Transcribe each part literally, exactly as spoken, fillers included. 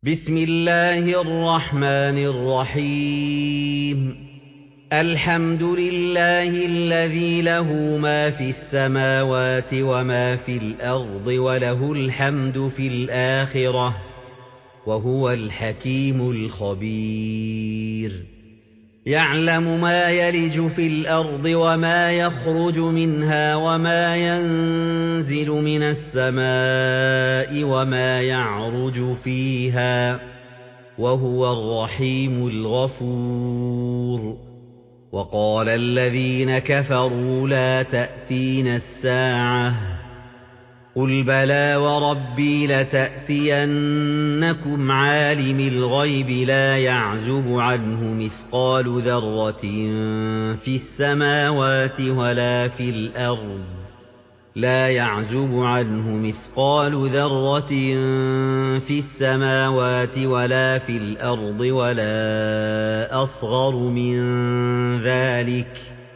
بسم الله الرحمن الرحيم الحمد لله الذي له ما في السماوات وما في الأرض وله الحمد في الآخرة وهو الحكيم الخبير يعلم ما يلج في الأرض وما يخرج منها وما ينزل من السماء وما يعرج فيها وهو الرحيم الغفور وقال الذين كفروا لا تأتينا الساعة قل بلى وربي لتأتينكم عالم الغيب لا يعزب عنه مثقال ذرة في السماوات ولا في الأرض لا يعزب عنه مثقال ذرة في السماوات ولا في الأرض ولا أصغر من ذلك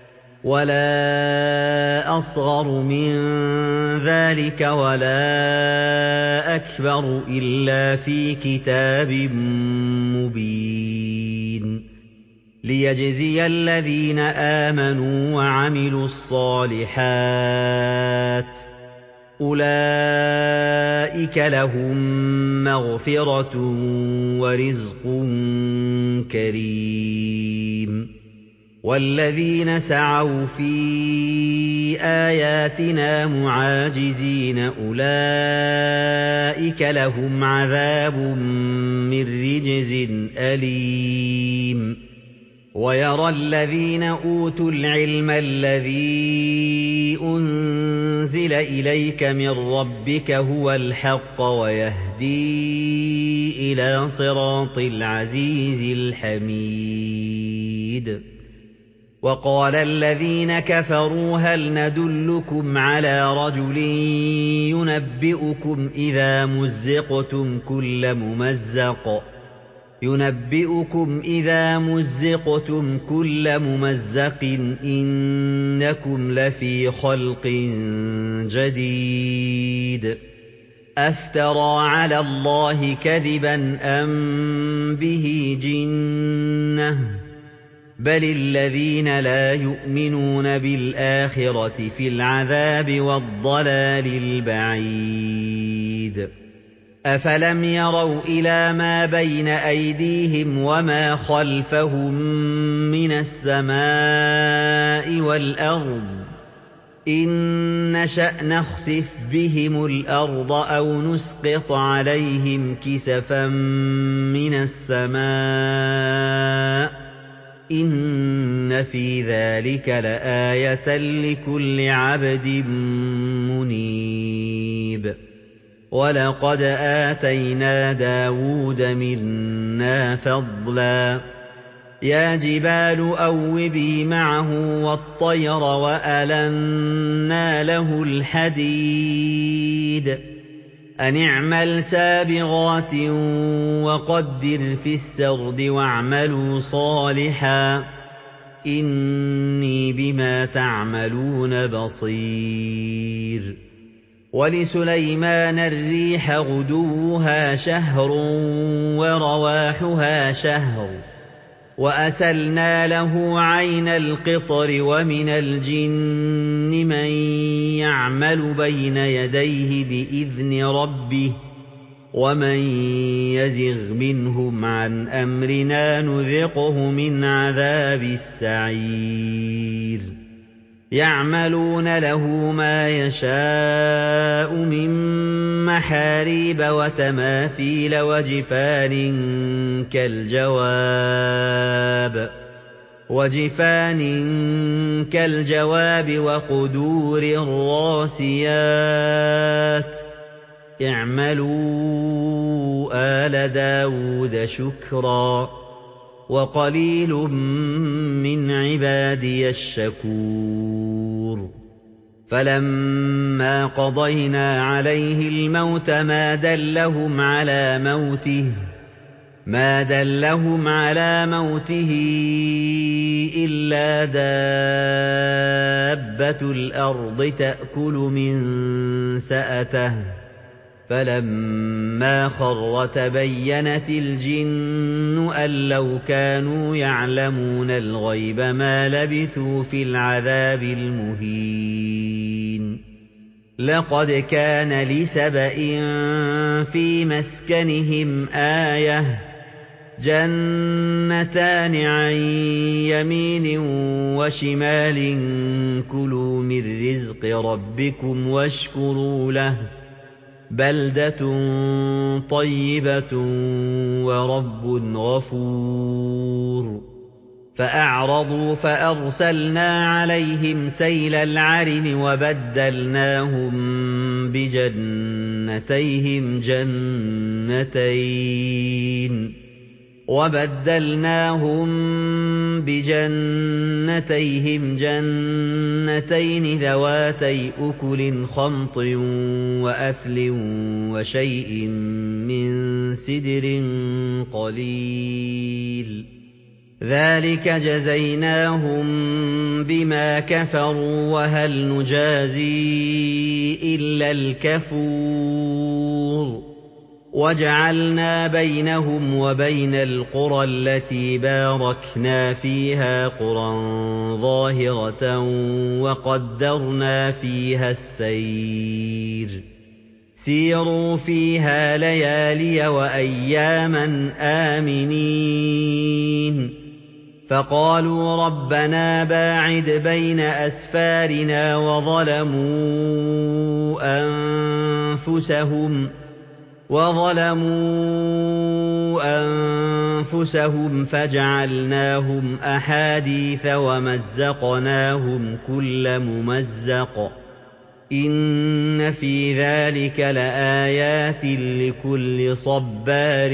ولا أصغر من ذلك ولا أكبر إلا في كتاب مبين ليجزي الذين آمنوا وعملوا الصالحات أولئك لهم مغفرة ورزق كريم والذين سعوا في آياتنا معاجزين أولئك لهم عذاب من رجز أليم ويرى الذين أوتوا العلم الذي أنزل إليك من ربك هو الحق ويهدي إلى صراط العزيز الحميد وقال الذين كفروا هل ندلكم على رجل ينبئكم إذا مزقتم كل ممزق ينبئكم إذا مزقتم كل ممزق إنكم لفي خلق جديد أفترى على الله كذبا أم به جنة بل الذين لا يؤمنون بالآخرة في العذاب والضلال البعيد أفلم يروا إلى ما بين أيديهم وما خلفهم من السماء والأرض إن نشأ نخسف بهم الأرض أو نسقط عليهم كسفا من السماء إن في ذلك لآية لكل عبد منيب ولقد آتينا داود منا فضلا يا جبال أوبي معه والطير وألنا له الحديد أن اعمل سابغات وقدر في السرد واعملوا صالحا إني بما تعملون بصير ولسليمان الريح غدوها شهر ورواحها شهر وأسلنا له عين القطر ومن الجن من يعمل بين يديه بإذن ربه ومن يزغ منهم عن أمرنا نذقه من عذاب السعير يعملون له ما يشاء من محاريب وتماثيل وجفان كالجواب وجفان كالجواب وقدور الراسيات اعملوا آل داود شكرا وقليل من عبادي الشكور فلما قضينا عليه الموت ما دلهم على موته ما دلهم على موته إلا دابة الأرض تأكل من سأته فَلَمَّا خَرَّ تَبَيَّنَتِ الْجِنُّ أَن لَّوْ كَانُوا يَعْلَمُونَ الْغَيْبَ مَا لَبِثُوا فِي الْعَذَابِ الْمُهِينِ لَقَدْ كَانَ لِسَبَإٍ فِي مَسْكَنِهِمْ آيَةٌ ۖ جَنَّتَانِ عَن يَمِينٍ وَشِمَالٍ ۖ كُلُوا مِن رِّزْقِ رَبِّكُمْ وَاشْكُرُوا لَهُ ۚ بَلْدَةٌ طَيِّبَةٌ وَرَبٌّ غَفُورٌ فَأَعْرَضُوا فَأَرْسَلْنَا عَلَيْهِمْ سَيْلَ الْعَرِمِ وَبَدَّلْنَاهُم بِجَنَّتَيْهِمْ جَنَّتَيْنِ وَبَدَّلْنَاهُم بِجَنَّتَيْهِمْ جَنَّتَيْنِ ذَوَاتَيْ أُكُلٍ خَمْطٍ وَأَثْلٍ وَشَيْءٍ مِّن سِدْرٍ قَلِيلٍ ۚ ذَٰلِكَ جَزَيْنَاهُم بِمَا كَفَرُوا ۖ وَهَلْ نُجَازِي إِلَّا الْكَفُورَ وَجَعَلْنَا بَيْنَهُمْ وَبَيْنَ الْقُرَى الَّتِي بَارَكْنَا فِيهَا قُرًى ظَاهِرَةً وَقَدَّرْنَا فِيهَا السَّيْرَ ۖ سِيرُوا فِيهَا لَيَالِيَ وَأَيَّامًا آمِنِينَ فَقَالُوا رَبَّنَا بَاعِدْ بَيْنَ أَسْفَارِنَا وَظَلَمُوا أَنفُسَهُمْ وَظَلَمُوا أَنفُسَهُمْ فَجَعَلْنَاهُمْ أَحَادِيثَ وَمَزَّقْنَاهُمْ كُلَّ مُمَزَّقٍ ۚ إِنَّ فِي ذَٰلِكَ لَآيَاتٍ لِّكُلِّ صَبَّارٍ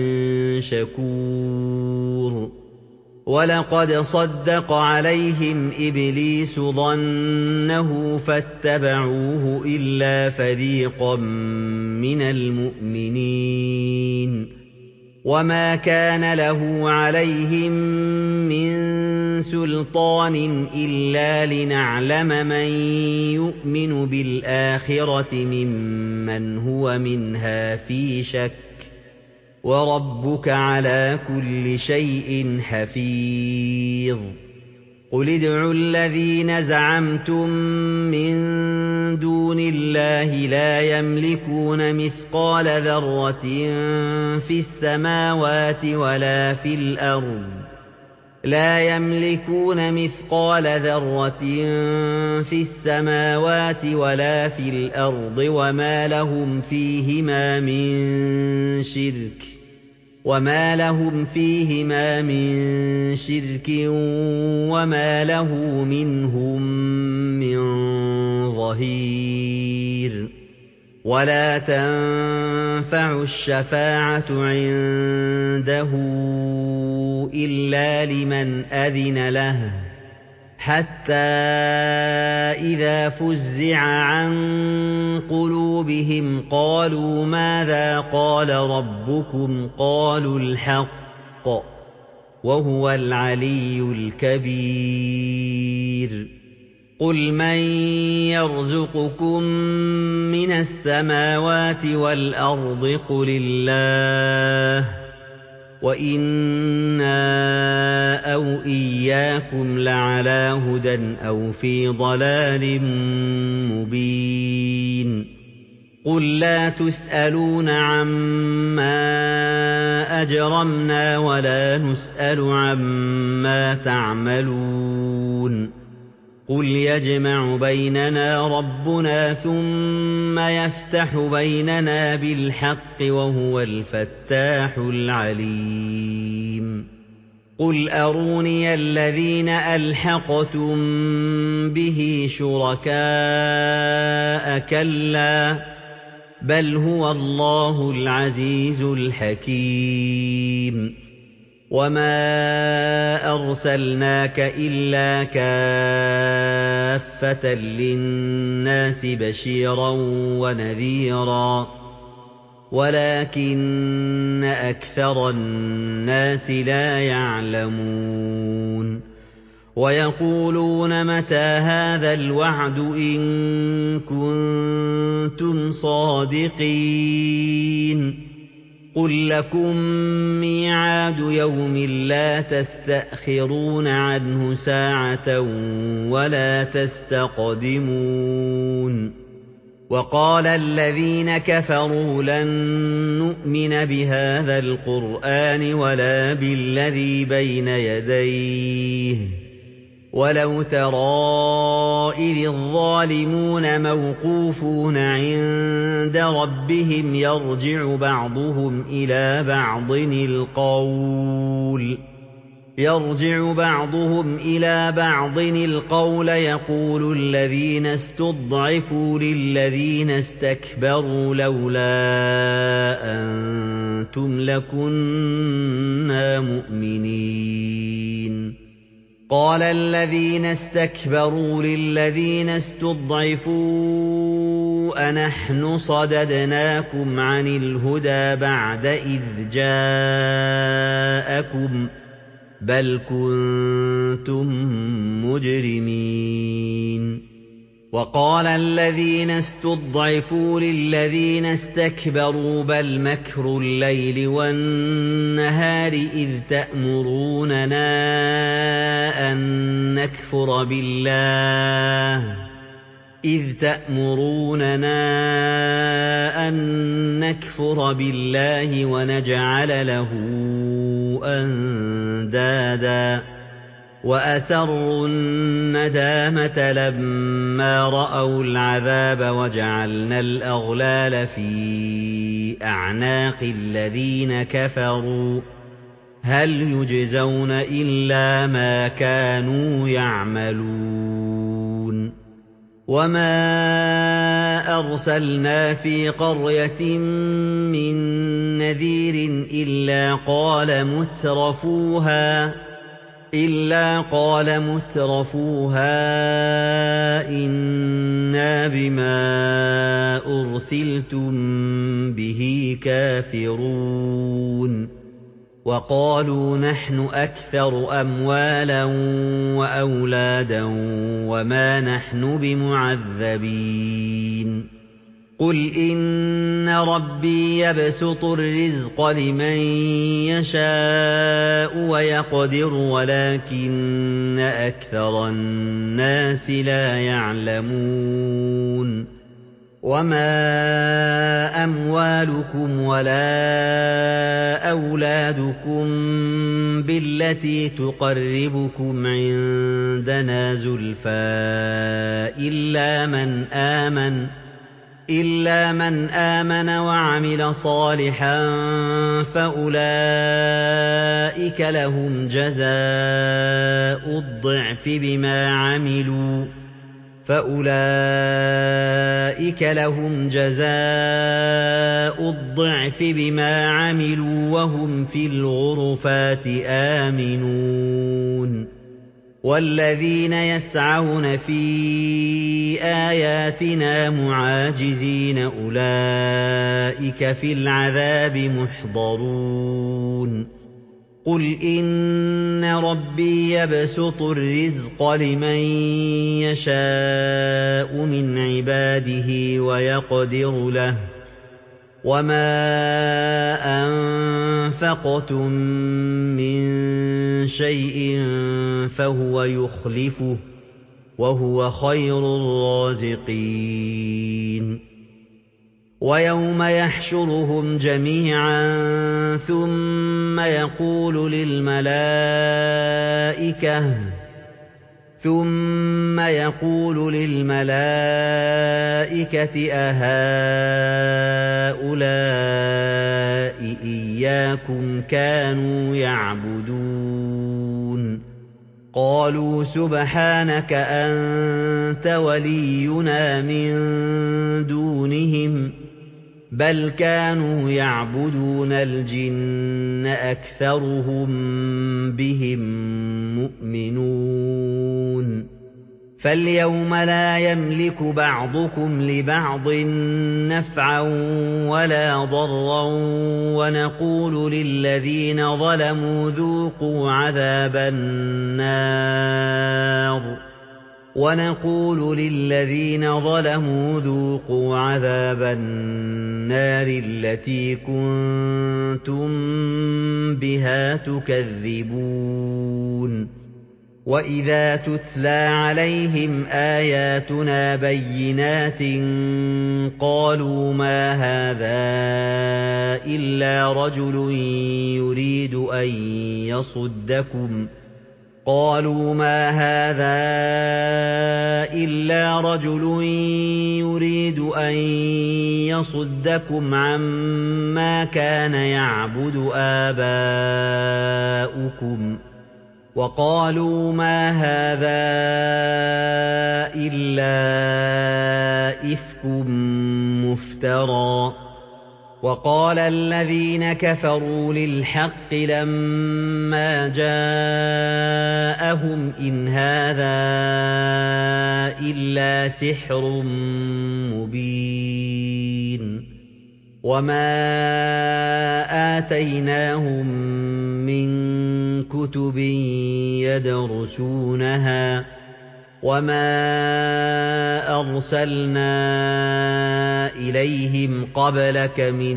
شَكُورٍ وَلَقَدْ صَدَّقَ عَلَيْهِمْ إِبْلِيسُ ظَنَّهُ فَاتَّبَعُوهُ إِلَّا فَرِيقًا مِّنَ الْمُؤْمِنِينَ وَمَا كَانَ لَهُ عَلَيْهِم مِّن سُلْطَانٍ إِلَّا لِنَعْلَمَ مَن يُؤْمِنُ بِالْآخِرَةِ مِمَّنْ هُوَ مِنْهَا فِي شَكٍّ ۗ وَرَبُّكَ عَلَىٰ كُلِّ شَيْءٍ حَفِيظٌ قُلِ ادْعُوا الَّذِينَ زَعَمْتُم مِّن دُونِ اللَّهِ لَا يَمْلِكُونَ مِثْقَالَ ذَرَّةٍ فِي السَّمَاوَاتِ وَلَا فِي الْأَرْضِ لَا يَمْلِكُونَ مِثْقَالَ ذَرَّةٍ فِي السَّمَاوَاتِ وَلَا فِي الْأَرْضِ وَمَا لَهُمْ فِيهِمَا مِن شِرْكٍ وَمَا لَهُمْ فِيهِمَا مِن شِرْكٍ وَمَا لَهُ مِنْهُم مِّن ظَهِيرٍ وَلَا تَنفَعُ الشَّفَاعَةُ عِندَهُ إِلَّا لِمَنْ أَذِنَ لَهُ حَتَّىٰ إِذَا فُزِّعَ عَن قُلُوبِهِمْ قَالُوا مَاذَا قَالَ رَبُّكُمْ ۖ قَالُوا الْحَقَّ ۖ وَهُوَ الْعَلِيُّ الْكَبِيرُ قُلْ مَن يَرْزُقُكُم مِّنَ السَّمَاوَاتِ وَالْأَرْضِ قُلِ اللَّهُ ۖ وَإِنَّا أَوْ إِيَّاكُمْ لَعَلَىٰ هُدًى أَوْ فِي ضَلَالٍ مُّبِينٍ قُل لَّا تُسْأَلُونَ عَمَّا أَجْرَمْنَا وَلَا نُسْأَلُ عَمَّا تَعْمَلُونَ قُلْ يَجْمَعُ بَيْنَنَا رَبُّنَا ثُمَّ يَفْتَحُ بَيْنَنَا بِالْحَقِّ وَهُوَ الْفَتَّاحُ الْعَلِيمُ قُلْ أَرُونِيَ الَّذِينَ أَلْحَقْتُم بِهِ شُرَكَاءَ ۖ كَلَّا ۚ بَلْ هُوَ اللَّهُ الْعَزِيزُ الْحَكِيمُ وَمَا أَرْسَلْنَاكَ إِلَّا كَافَّةً لِّلنَّاسِ بَشِيرًا وَنَذِيرًا وَلَٰكِنَّ أَكْثَرَ النَّاسِ لَا يَعْلَمُونَ وَيَقُولُونَ مَتَىٰ هَٰذَا الْوَعْدُ إِن كُنتُمْ صَادِقِينَ قُل لَّكُم مِّيعَادُ يَوْمٍ لَّا تَسْتَأْخِرُونَ عَنْهُ سَاعَةً وَلَا تَسْتَقْدِمُونَ وَقَالَ الَّذِينَ كَفَرُوا لَن نُّؤْمِنَ بِهَٰذَا الْقُرْآنِ وَلَا بِالَّذِي بَيْنَ يَدَيْهِ وَلَوْ تَرَىٰ إِذِ الظَّالِمُونَ مَوْقُوفُونَ عِندَ رَبِّهِمْ يَرْجِعُ بَعْضُهُمْ إِلَىٰ بَعْضٍ الْقَوْلَ يَرْجِعُ بَعْضُهُمْ إِلَىٰ بَعْضٍ الْقَوْلَ يَقُولُ الَّذِينَ اسْتُضْعِفُوا لِلَّذِينَ اسْتَكْبَرُوا لَوْلَا أَنتُمْ لَكُنَّا مُؤْمِنِينَ قَالَ الَّذِينَ اسْتَكْبَرُوا لِلَّذِينَ اسْتُضْعِفُوا أَنَحْنُ صَدَدْنَاكُمْ عَنِ الْهُدَىٰ بَعْدَ إِذْ جَاءَكُم ۖ بَلْ كُنتُم مُّجْرِمِينَ وَقَالَ الَّذِينَ اسْتُضْعِفُوا لِلَّذِينَ اسْتَكْبَرُوا بَلْ مَكْرُ اللَّيْلِ وَالنَّهَارِ إِذْ تَأْمُرُونَنَا أَن نَّكْفُرَ بِاللَّهِ إِذْ تَأْمُرُونَنَا أَن نَّكْفُرَ بِاللَّهِ وَنَجْعَلَ لَهُ أَندَادًا وَأَسَرُّوا النَّدَامَةَ لَمَّا رَأَوُا الْعَذَابَ وَجَعَلْنَا الْأَغْلَالَ فِي أَعْنَاقِ الَّذِينَ كَفَرُوا هَلْ يُجْزَوْنَ إِلَّا مَا كَانُوا يَعْمَلُونَ وَمَا أَرْسَلْنَا فِي قَرْيَةٍ مِّن نَّذِيرٍ إِلَّا قَالَ مُتْرَفُوهَا إِلَّا قَالَ مُتْرَفُوهَا إِنَّا بِمَا أُرْسِلْتُم بِهِ كَافِرُونَ وَقَالُوا نَحْنُ أَكْثَرُ أَمْوَالًا وَأَوْلَادًا وَمَا نَحْنُ بِمُعَذَّبِينَ قُلْ إِنَّ رَبِّي يَبْسُطُ الرِّزْقَ لِمَن يَشَاءُ وَيَقْدِرُ وَلَٰكِنَّ أَكْثَرَ النَّاسِ لَا يَعْلَمُونَ وَمَا أَمْوَالُكُمْ وَلَا أَوْلَادُكُم بِالَّتِي تُقَرِّبُكُمْ عِندَنَا زُلْفَىٰ إِلَّا مَنْ آمَنَ إِلَّا مَنْ آمَنَ وَعَمِلَ صَالِحًا فَأُولَٰئِكَ لَهُمْ جَزَاءُ الضِّعْفِ بِمَا عَمِلُوا فَأُولَٰئِكَ لَهُمْ جَزَاءُ الضِّعْفِ بِمَا عَمِلُوا وَهُمْ فِي الْغُرُفَاتِ آمِنُونَ وَالَّذِينَ يَسْعَوْنَ فِي آيَاتِنَا مُعَاجِزِينَ أُولَٰئِكَ فِي الْعَذَابِ مُحْضَرُونَ قُلْ إِنَّ رَبِّي يَبْسُطُ الرِّزْقَ لِمَن يَشَاءُ مِنْ عِبَادِهِ وَيَقْدِرُ لَهُ وَمَا أَنفَقْتُم مِّن شَيْءٍ فَهُوَ يُخْلِفُهُ ۖ وَهُوَ خَيْرُ الرَّازِقِينَ وَيَوْمَ يَحْشُرُهُمْ جَمِيعًا ثُمَّ يَقُولُ لِلْمَلَائِكَةِ ثُمَّ يَقُولُ لِلْمَلَائِكَةِ أَهَٰؤُلَاءِ إِيَّاكُمْ كَانُوا يَعْبُدُونَ قَالُوا سُبْحَانَكَ أَنتَ وَلِيُّنَا مِن دُونِهِم بَلْ كَانُوا يَعْبُدُونَ الْجِنَّ أَكْثَرُهُم بِهِم مُّؤْمِنُونَ فَالْيَوْمَ لَا يَمْلِكُ بَعْضُكُمْ لِبَعْضٍ نَّفْعًا وَلَا ضَرًّا وَنَقُولُ لِلَّذِينَ ظَلَمُوا ذُوقُوا عَذَابَ النَّارِ وَنَقُولُ لِلَّذِينَ ظَلَمُوا ذُوقُوا عَذَابَ النَّارِ الَّتِي كُنتُم بِهَا تُكَذِّبُونَ وَإِذَا تُتْلَىٰ عَلَيْهِمْ آيَاتُنَا بَيِّنَاتٍ قَالُوا مَا هَٰذَا إِلَّا رَجُلٌ يُرِيدُ أَن يَصُدَّكُمْ قالوا ما هذا إلا رجل يريد أن يصدكم عما كان يعبد آباؤكم وقالوا ما هذا إلا إفك مفترى وقال الذين كفروا للحق لما جاءهم إن هذا إلا سحر مبين وما آتيناهم من كتب يدرسونها وما أرسلنا إليهم قبلك من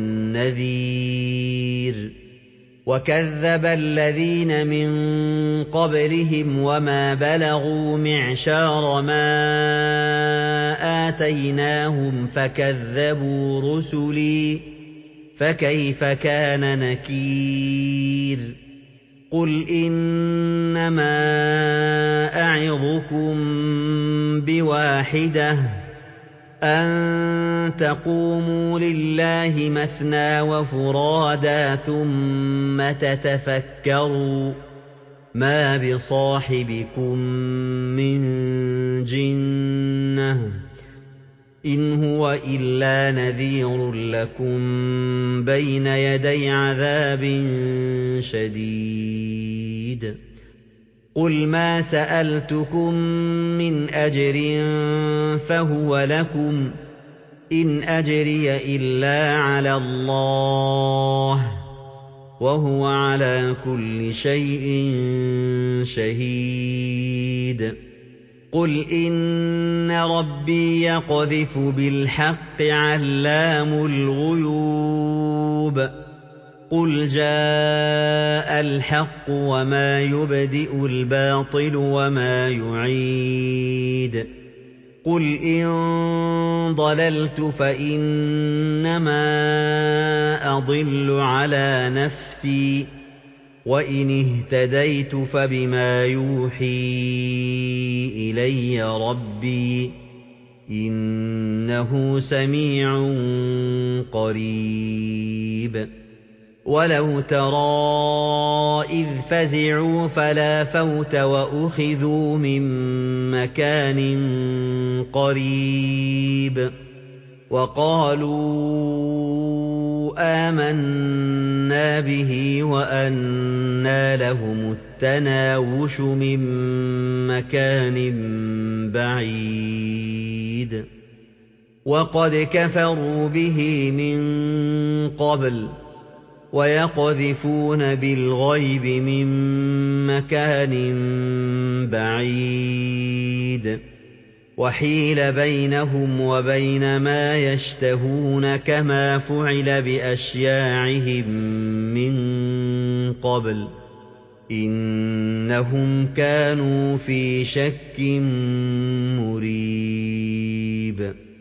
نذير وكذب الذين من قبلهم وما بلغوا معشار ما آتيناهم فكذبوا رسلي فكيف كان نكير قل إنما أعظكم بواحدة أن تقوموا لله مثنى وفرادى ثم تتفكروا ما بصاحبكم من جنة إن هو إلا نذير لكم بين يدي عذاب شديد قُلْ مَا سَأَلْتُكُم مِّنْ أَجْرٍ فَهُوَ لَكُمْ ۖ إِنْ أَجْرِيَ إِلَّا عَلَى اللَّهِ ۖ وَهُوَ عَلَىٰ كُلِّ شَيْءٍ شَهِيدٌ قُلْ إِنَّ رَبِّي يَقْذِفُ بِالْحَقِّ عَلَّامُ الْغُيُوبِ قُلْ جَاءَ الْحَقُّ وَمَا يُبْدِئُ الْبَاطِلُ وَمَا يُعِيدُ قُلْ إِن ضَلَلْتُ فَإِنَّمَا أَضِلُّ عَلَىٰ نَفْسِي وَإِنِ اهْتَدَيْتُ فَبِمَا يُوحِي إِلَيَّ رَبِّي ۚ إِنَّهُ سَمِيعٌ قَرِيبٌ وَلَوْ تَرَىٰ إِذْ فَزِعُوا فَلَا فَوْتَ وَأُخِذُوا مِن مَّكَانٍ قَرِيبٍ وَقَالُوا آمَنَّا بِهِ وَأَنَّىٰ لَهُمُ التَّنَاوُشُ مِن مَّكَانٍ بَعِيدٍ وَقَدْ كَفَرُوا بِهِ مِن قَبْلُ وَيَقْذِفُونَ بِالْغَيْبِ مِن مَّكَانٍ بَعِيدٍ وَحِيلَ بَيْنَهُمْ وَبَيْنَ مَا يَشْتَهُونَ كَمَا فُعِلَ بِأَشْيَاعِهِم مِّن قَبْلُ ۚ إِنَّهُمْ كَانُوا فِي شَكٍّ مُّرِيبٍ